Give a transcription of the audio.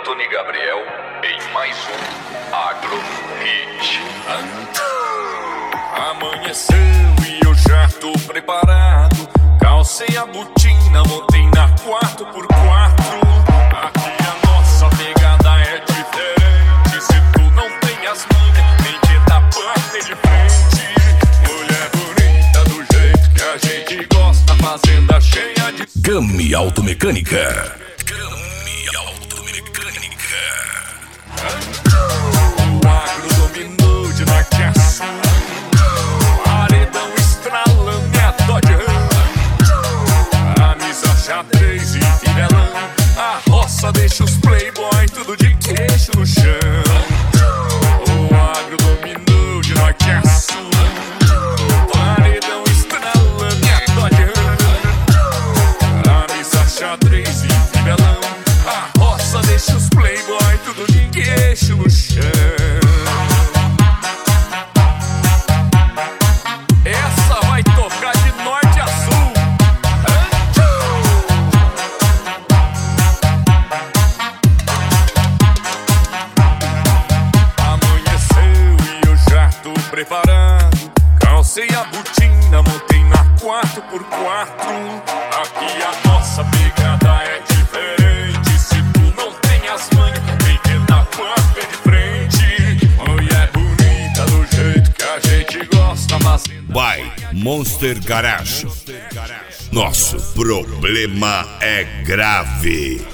Anthony Gabriel em mais um Agro Hit. Amanheceu e eu já tô preparado. Calcei a botina, montei na 4x4. Aqui a nossa pegada é diferente. Se tu não tem as manhas, tem que dar parte de frente. Mulher bonita do jeito que a gente gosta, fazenda cheia de Gami Automecânica. O agro dominou de norte a sul. Paredão estralando e a Dodge Ram. Camisa xadrez e fidelão. A roça deixa os playboy tudo de queixo no chão. O agro dominou de norte a sul. Paredão estralando e a Dodge Ram. Camisa xadrez e fidelão. A roça deixa os playboy tudo de queixo no chão. Essa vai tocar de norte a sul. Amanheceu e eu já tô preparado. Calcei a botina, montei na 4x4. Aqui a nossa pegada é diferente. Se tu não tem as manhas, tem que dar parte de frente. Mulher bonita do jeito que a gente gosta, mas By Monster Garage. Nosso problema é grave.